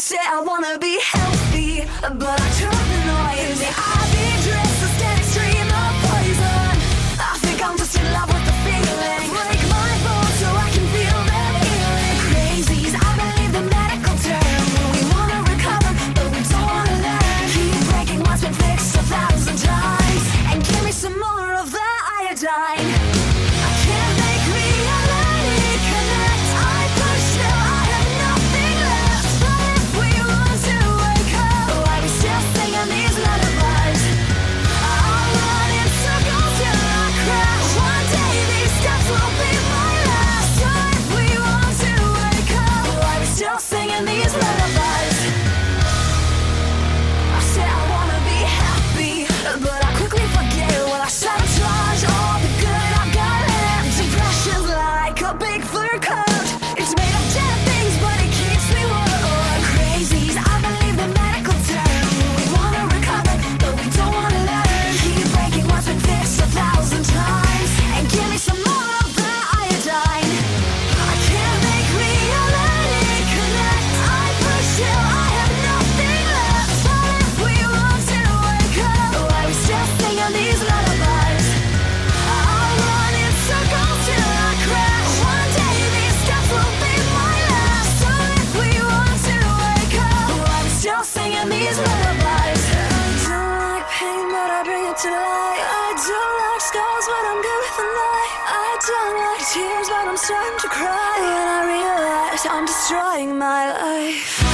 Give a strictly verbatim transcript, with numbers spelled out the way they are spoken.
say I wanna be healthy, but I turn the noise. The ivy drips, a steady stream of poison. I think I'm just in love with the feeling. Break my bones so I can feel them healing. Crazies, I believe the medical term. We wanna recover, but we don't wanna learn. Keep breaking what's been fixed a thousand times, and give me some more of the iodine. I can't make reality connect. I push till I have nothing left. But if we want to wake up, why we still singing these lullabies? I'll run in circles till I crash. One day these steps will be my last. So if we want to wake up, why we still singing these lullabies? I say I wanna be happy, but I quickly forget when I sabotage all the good I've got left. Depression's like a big fur coat. It's made of dead things, but it keeps me warm. Crazies, I believe the medical term. We wanna recover, but we don't wanna learn. Keep breaking what's been fixed a thousand times, and give me some more of the iodine. I can't make reality connect. I push till I have nothing left. But if we want to wake up, why we still singing these lullabies? I'll run in circles till I crash. One day these steps will be my last. So if we want to wake up, why we still singing these lullabies? I don't like pain, but I bring it to light. I don't like scars, but I'm good with the night. I don't like tears, but I'm starting to cry when I realize I'm destroying my life.